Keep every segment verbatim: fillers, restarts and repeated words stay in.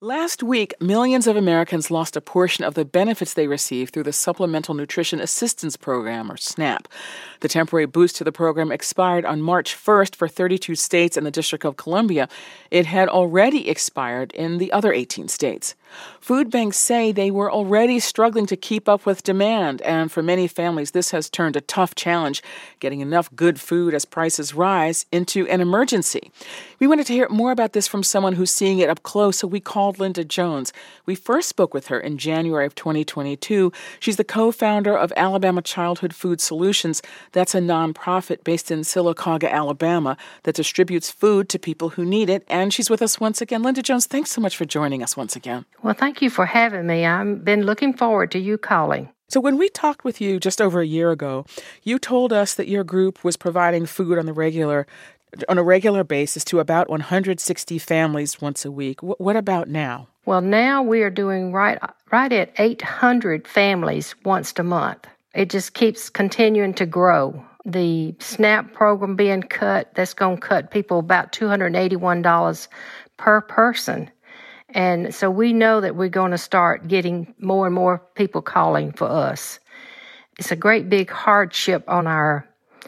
Last week, millions of Americans lost a portion of the benefits they receive through the Supplemental Nutrition Assistance Program, or SNAP. The temporary boost to the program expired on March first for thirty-two states and the District of Columbia. It had already expired in the other eighteen states. Food banks say they were already struggling to keep up with demand, and for many families, this has turned a tough challenge, getting enough good food as prices rise, into an emergency. We wanted to hear more about this from someone who's seeing it up close, so we called Linda Jones. We first spoke with her in January of twenty twenty-two. She's the co-founder of Alabama Childhood Food Solutions. That's a nonprofit based in Sylacauga, Alabama, that distributes food to people who need it. And she's with us once again. Linda Jones, thanks so much for joining us once again. Well, thank you for having me. I've been looking forward to you calling. So when we talked with you just over a year ago, you told us that your group was providing food on the regular on a regular basis to about one hundred sixty families once a week. W- what about now? Well, now we are doing right right at eight hundred families once a month. It just keeps continuing to grow. The SNAP program being cut, that's going to cut people about two hundred eighty-one dollars per person. And so we know that we're going to start getting more and more people calling for us. It's a great big hardship on our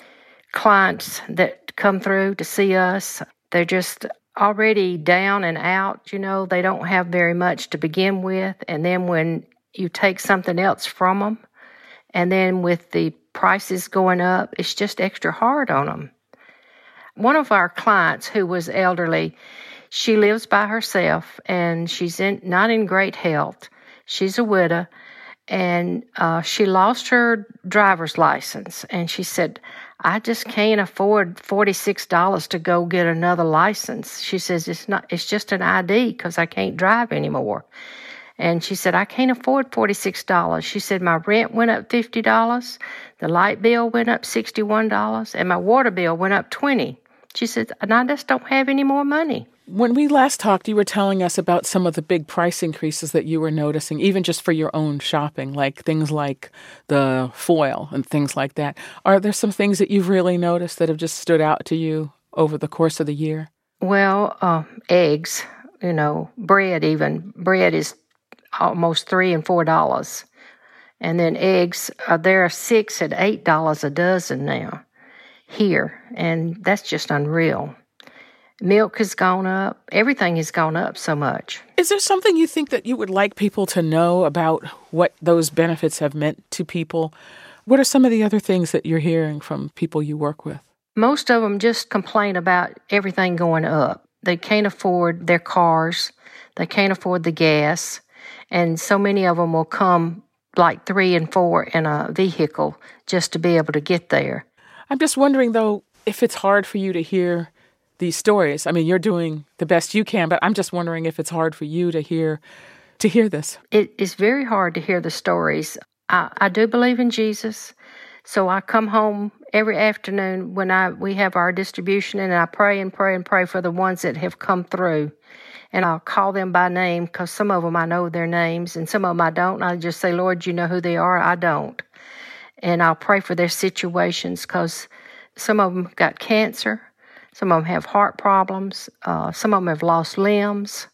clients that come through to see us. They're just already down and out, you know. They don't have very much to begin with. And then when you take something else from them, and then with the prices going up, it's just extra hard on them. One of our clients who was elderly, she lives by herself, and she's in not in great health. She's a widow, and uh, she lost her driver's license. And she said, I just can't afford forty-six dollars to go get another license. She says, it's not. It's just an I D because I can't drive anymore. And she said, I can't afford forty-six dollars. She said, my rent went up fifty dollars, the light bill went up sixty-one dollars, and my water bill went up twenty dollars. She said, and I just don't have any more money. When we last talked, you were telling us about some of the big price increases that you were noticing, even just for your own shopping, like things like the foil and things like that. Are there some things that you've really noticed that have just stood out to you over the course of the year? Well, uh, eggs, you know, bread even. Bread is almost three and four dollars. And then eggs, uh, they're six and eight dollars a dozen now here. And that's just unreal. Milk has gone up. Everything has gone up so much. Is there something you think that you would like people to know about what those benefits have meant to people? What are some of the other things that you're hearing from people you work with? Most of them just complain about everything going up. They can't afford their cars. They can't afford the gas. And so many of them will come like three and four in a vehicle just to be able to get there. I'm just wondering, though, if it's hard for you to hear these stories. I mean, you're doing the best you can, but I'm just wondering if it's hard for you to hear to hear this. It is very hard to hear the stories. I, I do believe in Jesus, so I come home every afternoon when I we have our distribution, and I pray and pray and pray for the ones that have come through. And I'll call them by name because some of them I know their names, and some of them I don't. I just say, Lord, you know who they are. I don't. And I'll pray for their situations because some of them got cancer. Some of them have heart problems. Uh, some of them have lost limbs.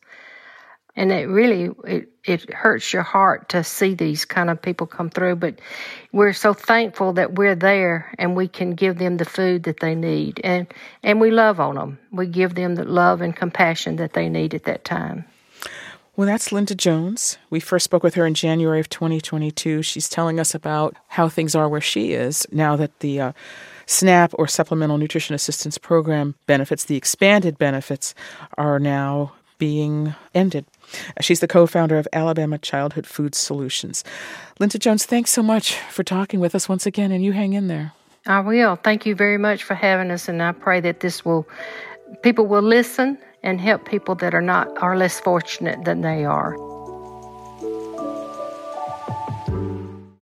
And it really, it, it hurts your heart to see these kind of people come through. But we're so thankful that we're there and we can give them the food that they need. And, and we love on them. We give them the love and compassion that they need at that time. Well, that's Linda Jones. We first spoke with her in January of twenty twenty-two. She's telling us about how things are where she is now that the uh, SNAP, or Supplemental Nutrition Assistance Program benefits, the expanded benefits, are now being ended. She's the co-founder of Alabama Childhood Food Solutions. Linda Jones, thanks so much for talking with us once again, and you hang in there. I will. Thank you very much for having us, and I pray that this will, people will listen and help people that are not, are less fortunate than they are.